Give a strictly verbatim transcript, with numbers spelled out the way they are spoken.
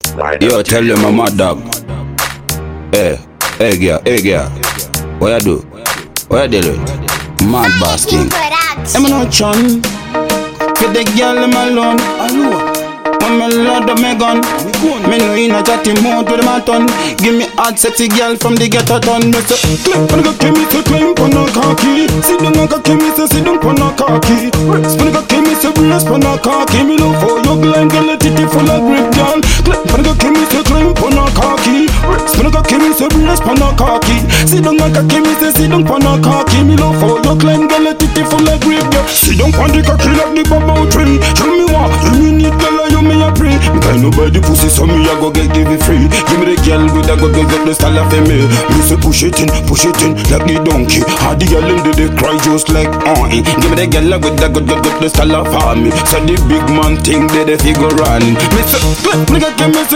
Yo, tell them I'm a dog. Hey, hey girl, hey girl. What you do? What you doing? Mad basking. I'm not chun. For the girl I'm alone. When me load up my gun, me know in a chatty mood with my ton. Give me hot sexy girl from the ghetto town. Me say, climb on the cocky, me say climb on the cocky. Sit down on the cocky, me say sit down on the cocky. Spin the cocky, me say brace on the cocky. Me love for your gland, girl, let it full of grip, girl. Climb on the cocky, me say climb on the cocky. Spin the cocky, me say brace on the cocky. Sit down on the cocky, me say sit down on the cocky. Me love for your gland, girl, let it full of grip, girl. Sit down on the cocky like the bubble tree. Tell me what you need, girl, you me a pray. Me kind of buy the pussy, so me a go get give it free. Give me the girl with a go get the style of me. Me say push it in, push it in like the donkey. How the girl in they cry just like oh. Give me the girl with a go get the style of me. So the big man thing they the figure running. Me say, me give me